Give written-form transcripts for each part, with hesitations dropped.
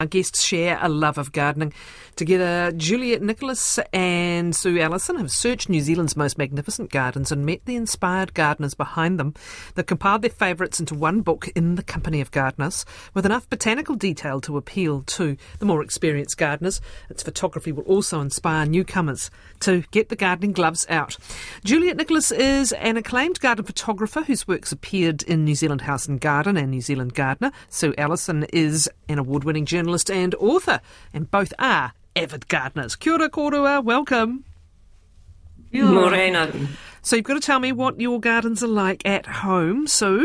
Our guests share a love of gardening. Together, Juliet Nicholas and Sue Allison have searched New Zealand's most magnificent gardens and met the inspired gardeners behind them. They've compiled their favourites into one book, In the Company of Gardeners, with enough botanical detail to appeal to the more experienced gardeners. Its photography will also inspire newcomers to get the gardening gloves out. Juliet Nicholas is an acclaimed garden photographer whose works appeared in New Zealand House and Garden and New Zealand Gardener. Sue Allison is an award-winning journalist and author, and both are avid gardeners. Kia ora korua, welcome. Morena. So you've got to tell me what your gardens are like at home, Sue.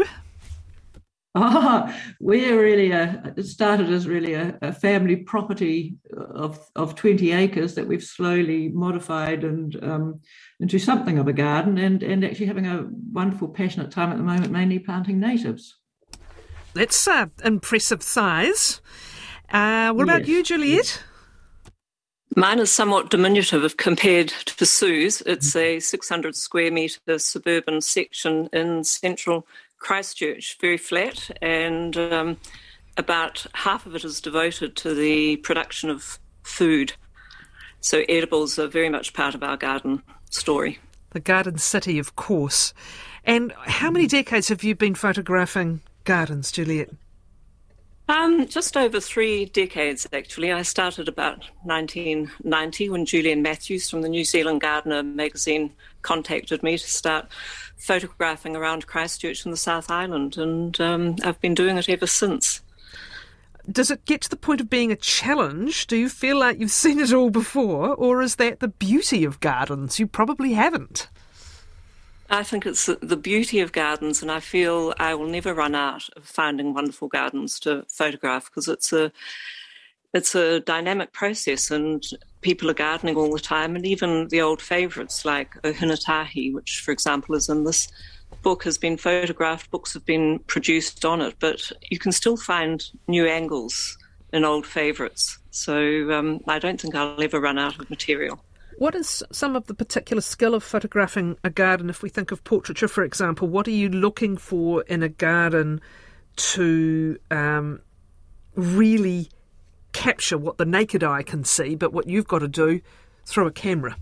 We're really it started as really a family property of 20 acres that we've slowly modified and into something of a garden, and actually having a wonderful, passionate time at the moment, mainly planting natives. That's impressive size. What about you, Juliet? Mine is somewhat diminutive compared to Sue's. It's a 600 square metre suburban section in central Christchurch, very flat, and about half of it is devoted to the production of food. So edibles are very much part of our garden story. The garden city, of course. And how many decades have you been photographing gardens, Juliet? Just over 3 decades, actually. I started about 1990 when Julian Matthews from the New Zealand Gardener magazine contacted me to start photographing around Christchurch and the South Island, and I've been doing it ever since. Does it get to the point of being a challenge? Do you feel like you've seen it all before, or is that the beauty of gardens? You probably haven't. I think it's the beauty of gardens, and I feel I will never run out of finding wonderful gardens to photograph, because it's a dynamic process and people are gardening all the time, and even the old favourites like Ohinatahi, which, for example, is in this book, has been photographed, books have been produced on it, but you can still find new angles in old favourites. So I don't think I'll ever run out of material. What is some of the particular skill of photographing a garden? If we think of portraiture, for example, what are you looking for in a garden to really capture what the naked eye can see, but what you've got to do through a camera?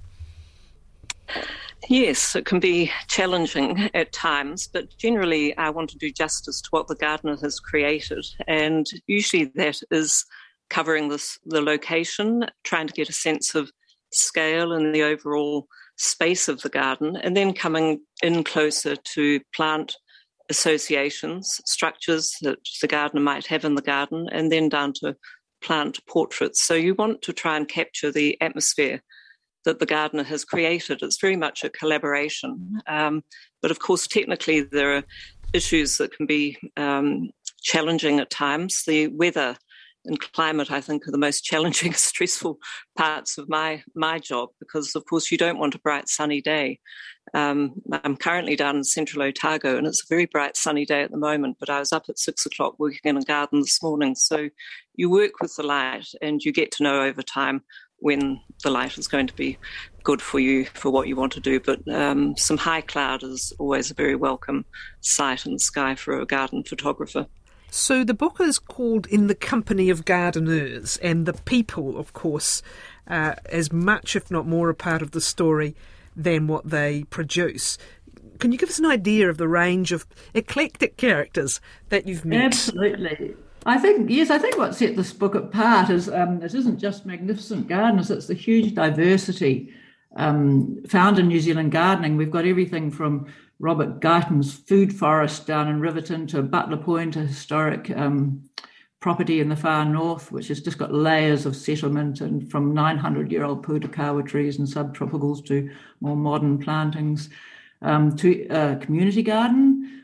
Yes, it can be challenging at times, but generally I want to do justice to what the gardener has created, and usually that is covering the location, trying to get a sense of scale and the overall space of the garden, and then coming in closer to plant associations, structures that the gardener might have in the garden, and then down to plant portraits. So you want to try and capture the atmosphere that the gardener has created. It's very much a collaboration. But of course, technically, there are issues that can be challenging at times. The weather and climate, I think, are the most challenging, stressful parts of my job, because, of course, you don't want a bright, sunny day. I'm currently down in central Otago, and it's a very bright, sunny day at the moment, but I was up at 6 o'clock working in a garden this morning. So you work with the light, and you get to know over time when the light is going to be good for you, for what you want to do. But some high cloud is always a very welcome sight in the sky for a garden photographer. So the book is called In the Company of Gardeners, and the people, of course, as much, if not more, a part of the story than what they produce. Can you give us an idea of the range of eclectic characters that you've met? Absolutely. I think what set this book apart is it isn't just magnificent gardeners, it's the huge diversity found in New Zealand gardening. We've got everything from Robert Guyton's food forest down in Riverton to Butler Point, a historic property in the far north, which has just got layers of settlement, and from 900-year-old Putakawa trees and subtropicals to more modern plantings, to a community garden,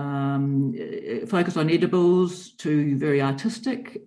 focus on edibles, to very artistic.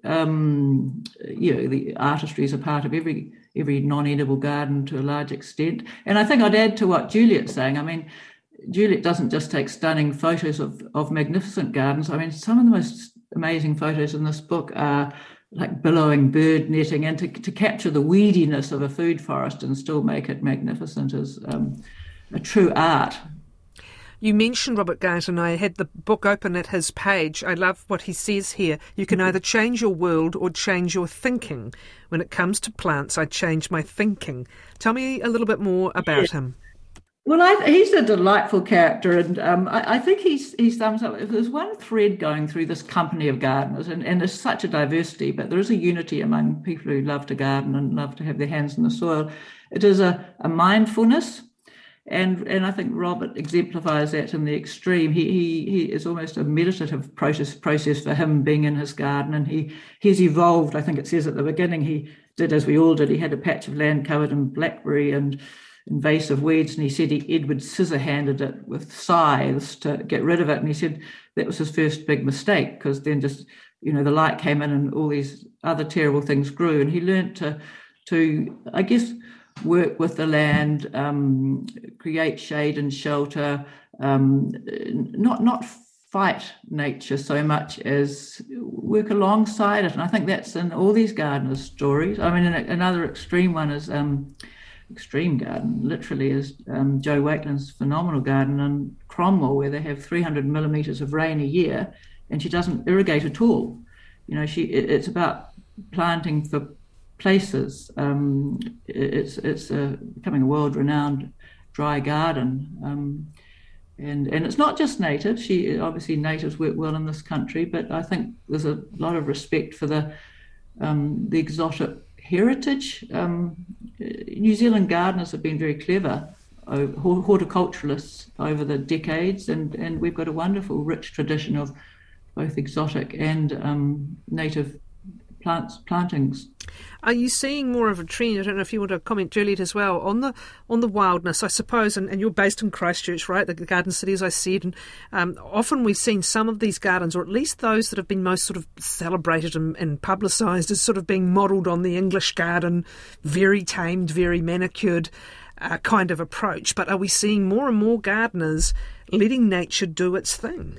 The artistry is a part of every non-edible garden to a large extent. And I think I'd add to what Juliet's saying. I mean, Juliet doesn't just take stunning photos of magnificent gardens. I mean, some of the most amazing photos in this book are like billowing bird netting, and to capture the weediness of a food forest and still make it magnificent is a true art. You mentioned Robert Garton. I had the book open at his page. I love what he says here. You can either change your world or change your thinking. When it comes to plants, I change my thinking. Tell me a little bit more about him. Well, he's a delightful character, and I think he sums up. If there's one thread going through this company of gardeners, and there's such a diversity, but there is a unity among people who love to garden and love to have their hands in the soil. It is a mindfulness, and I think Robert exemplifies that in the extreme. He is almost a meditative process for him being in his garden, and he's evolved. I think it says at the beginning he did as we all did. He had a patch of land covered in blackberry and invasive weeds, and he said Edward scissor-handed it with scythes to get rid of it, and he said that was his first big mistake, because then just, the light came in and all these other terrible things grew, and he learned to I guess, work with the land, create shade and shelter, not fight nature so much as work alongside it, and I think that's in all these gardeners' stories. I mean, another extreme one is extreme garden, literally, is Jo Wakeland's phenomenal garden in Cromwell, where they have 300 millimetres of rain a year, and she doesn't irrigate at all. It's about planting for places. It's becoming a world-renowned dry garden, and it's not just native. Obviously natives work well in this country, but I think there's a lot of respect for the exotic heritage. New Zealand gardeners have been very clever, horticulturalists over the decades, and we've got a wonderful, rich tradition of both exotic and native plantings. Are you seeing more of a trend? I don't know if you want to comment, Juliet, as well, on the wildness, I suppose, and you're based in Christchurch, right, the garden city, as I said, and often we've seen some of these gardens, or at least those that have been most sort of celebrated and publicised, as sort of being modelled on the English garden, very tamed, very manicured kind of approach. But are we seeing more and more gardeners letting nature do its thing?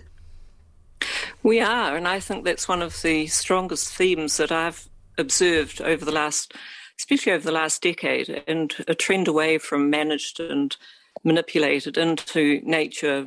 We are, and I think that's one of the strongest themes that I've observed especially over the last decade, and a trend away from managed and manipulated into nature,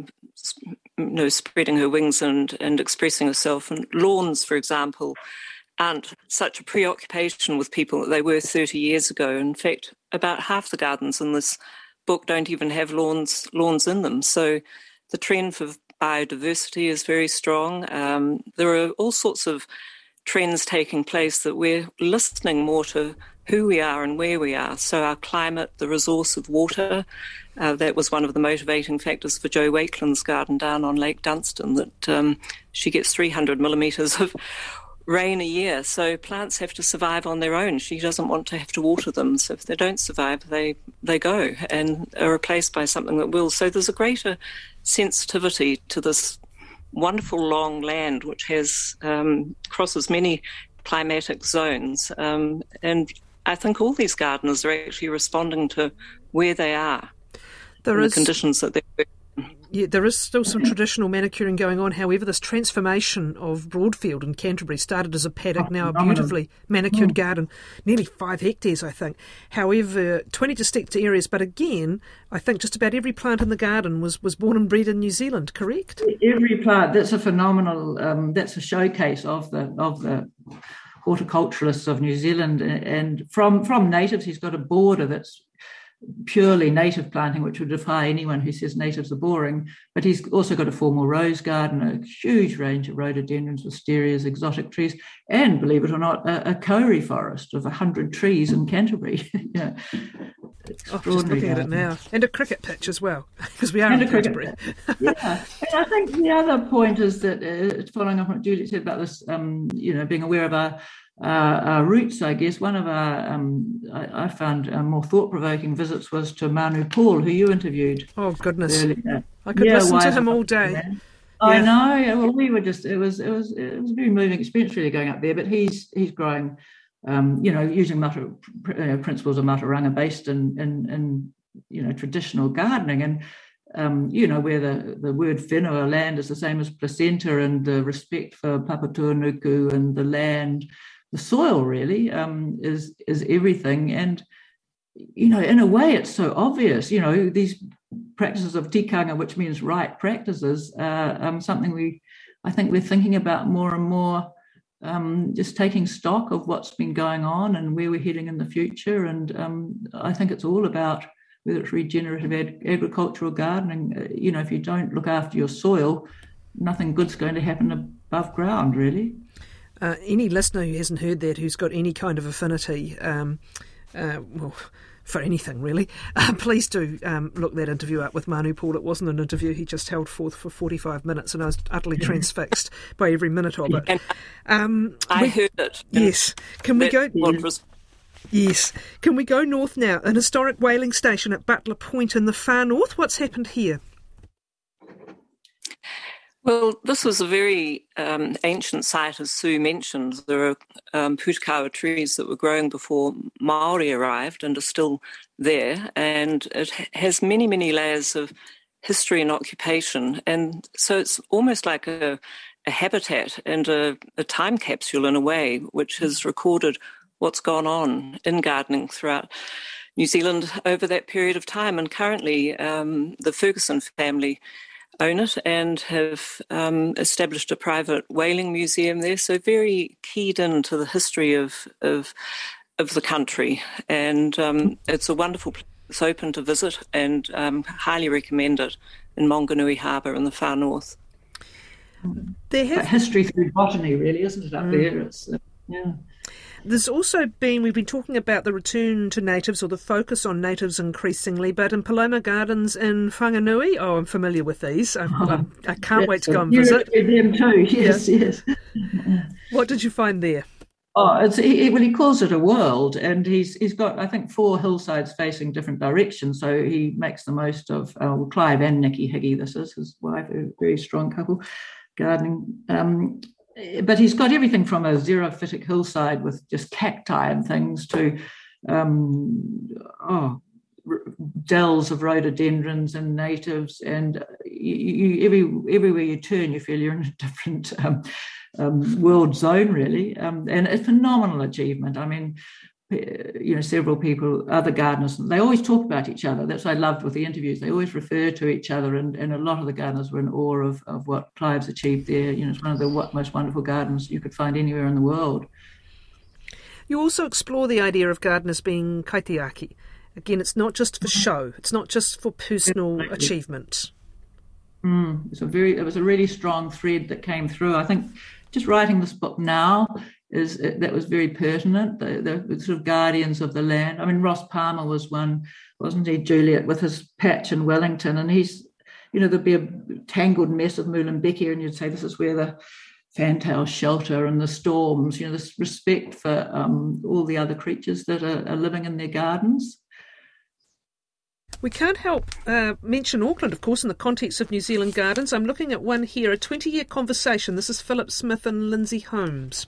spreading her wings and expressing herself. And lawns, for example, aren't such a preoccupation with people that they were 30 years ago. In fact, about half the gardens in this book don't even have lawns in them. So the trend for biodiversity is very strong. There are all sorts of trends taking place that we're listening more to who we are and where we are. So our climate, the resource of water, that was one of the motivating factors for Jo Wakeland's garden down on Lake Dunstan, that she gets 300 millimetres of rain a year. So plants have to survive on their own. She doesn't want to have to water them. So if they don't survive, they go and are replaced by something that will. So there's a greater sensitivity to this wonderful long land, which has crosses many climatic zones, and I think all these gardeners are actually responding to where they are, the conditions that they're in. Yeah, there is still some traditional manicuring going on. However, this transformation of Broadfield in Canterbury started as a paddock, now a beautifully manicured garden, nearly 5 hectares, I think. However, 20 distinct areas, but again, I think just about every plant in the garden was born and bred in New Zealand, correct? Every plant. That's a phenomenal, that's a showcase of the horticulturalists of New Zealand. And from natives, he's got a border that's purely native planting, which would defy anyone who says natives are boring. But he's also got a formal rose garden, a huge range of rhododendrons, wisterias, exotic trees, and, believe it or not, a kauri forest of 100 trees in Canterbury. Yeah. Just looking at it now. And a cricket pitch as well, because we are in Canterbury. Yeah. And I think the other point is that, following up on what Julie said about this, being aware of our roots, I guess, one of our, I found more thought-provoking visits was to Manu Paul, who you interviewed. Oh, goodness. Earlier. I could listen to him all day. I know. Well, we were just, it was a very moving experience really going up there, but he's growing, using principles of Mataranga based in traditional gardening, and where the word whenua, land, is the same as placenta, and the respect for Papatūānuku and the land, the soil really is everything. And in a way it's so obvious. These practices of tikanga, which means right practices, something I think we're thinking about more and more, just taking stock of what's been going on and where we're heading in the future. And I think it's all about whether it's regenerative agricultural gardening. If you don't look after your soil, nothing good's going to happen above ground, really. Any listener who hasn't heard that, who's got any kind of affinity, for anything really, please do look that interview up with Manu Paul. It wasn't an interview, he just held forth for 45 minutes and I was utterly transfixed by every minute of it. I heard it. Yes. Can we go north now? An historic whaling station at Butler Point in the far north. What's happened here? Well, this was a very ancient site, as Sue mentioned. There are putukawa trees that were growing before Māori arrived and are still there, and it has many, many layers of history and occupation. And so it's almost like a habitat and a time capsule in a way, which has recorded what's gone on in gardening throughout New Zealand over that period of time. And currently, the Ferguson family own it and have established a private whaling museum there. So very keyed into the history of the country. And it's a wonderful place. It's open to visit and highly recommend it in Maunganui Harbour in the far north. History through botany, really, isn't it, up there? It's, yeah. There's also been, we've been talking about the return to natives or the focus on natives increasingly, but in Paloma Gardens in Whanganui, I'm familiar with these. I can't wait to go and visit. Them too, yes. What did you find there? He calls it a world, and he's got, I think, 4 hillsides facing different directions, so he makes the most of Clive and Nikki Higgy, this is his wife, a very strong couple, gardening. But he's got everything from a xerophytic hillside with just cacti and things to dells of rhododendrons and natives. And everywhere you turn, you feel you're in a different world zone, really. And a phenomenal achievement. I mean, several people, other gardeners, they always talk about each other. That's what I loved with the interviews. They always refer to each other, and a lot of the gardeners were in awe of what Clive's achieved there. It's one of the most wonderful gardens you could find anywhere in the world. You also explore the idea of gardeners being kaitiaki. Again, it's not just for show. It's not just for personal achievement. It was a really strong thread that came through. I think just writing this book now, that was very pertinent, the sort of guardians of the land. I mean, Ross Palmer was one, wasn't he, Juliet, with his patch in Wellington, and he's, there'd be a tangled mess of Muhlenbeckia, and you'd say this is where the fantails shelter and the storms, this respect for all the other creatures that are living in their gardens. We can't help mention Auckland, of course, in the context of New Zealand Gardens. I'm looking at one here, a 20-year conversation. This is Philip Smith and Lindsay Holmes.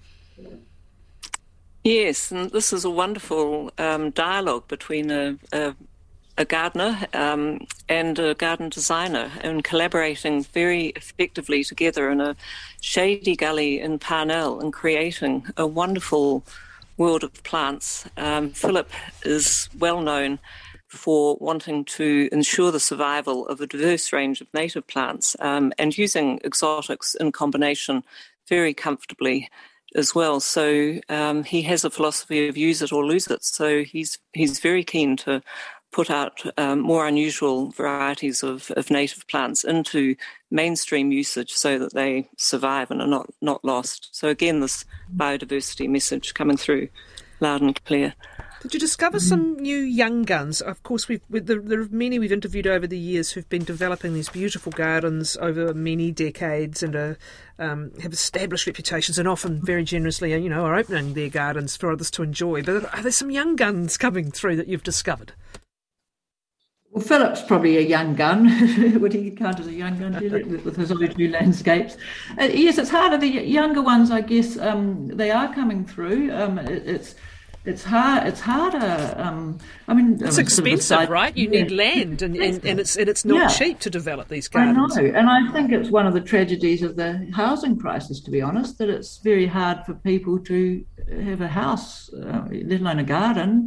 Yes, and this is a wonderful dialogue between a gardener and a garden designer, and collaborating very effectively together in a shady gully in Parnell and creating a wonderful world of plants. Philip is well known for wanting to ensure the survival of a diverse range of native plants and using exotics in combination very comfortably as well. So he has a philosophy of use it or lose it. So he's very keen to put out more unusual varieties of native plants into mainstream usage so that they survive and are not lost. So again, this biodiversity message coming through loud and clear. Did you discover some new young guns? Of course, there are many we've interviewed over the years who've been developing these beautiful gardens over many decades and have established reputations and often very generously, are opening their gardens for others to enjoy. But are there some young guns coming through that you've discovered? Well, Philip's probably a young gun. Would he count as a young gun, with his new landscapes? Yes, it's harder. The younger ones, I guess, they are coming through. It's hard. It's harder. It's expensive, right? You need land, and it's not cheap to develop these gardens. I know, and I think it's one of the tragedies of the housing crisis, to be honest, that it's very hard for people to have a house, let alone a garden.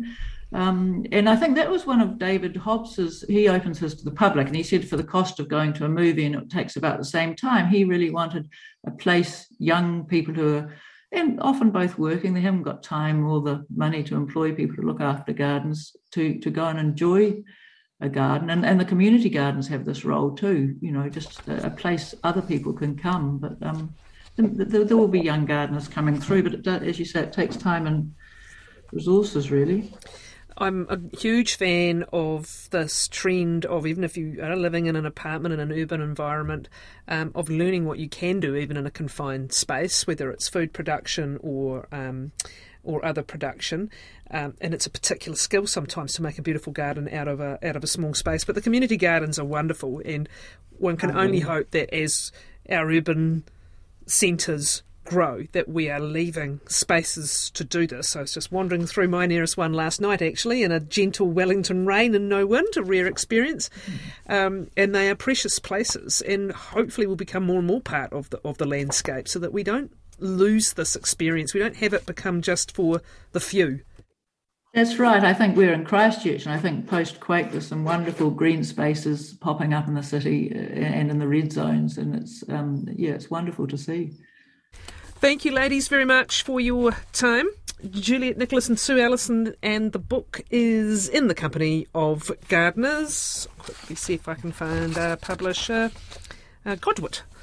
And I think that was one of David Hobbes's, he opens his to the public, and he said for the cost of going to a movie, and it takes about the same time, he really wanted a place, young people who are, and often both working, they haven't got time or the money to employ people to look after gardens, to go and enjoy a garden. And the community gardens have this role too, just a place other people can come. But there will be young gardeners coming through, but as you say, it takes time and resources, really. I'm a huge fan of this trend of, even if you are living in an apartment in an urban environment, of learning what you can do even in a confined space, whether it's food production or other production. And it's a particular skill sometimes to make a beautiful garden out of a small space. But the community gardens are wonderful, and one can only hope that as our urban centres grow, that we are leaving spaces to do this. I was just wandering through my nearest one last night, actually, in a gentle Wellington rain and no wind, a rare experience. And they are precious places, and hopefully will become more and more part of the landscape, so that we don't lose this experience. We don't have it become just for the few. That's right. I think we're in Christchurch, and I think post-quake there's some wonderful green spaces popping up in the city and in the red zones, and it's wonderful to see. Thank you, ladies, very much for your time. Juliet Nicholas and Sue Allison, and the book is In the Company of Gardeners. I'll quickly see if I can find a publisher. Godwit.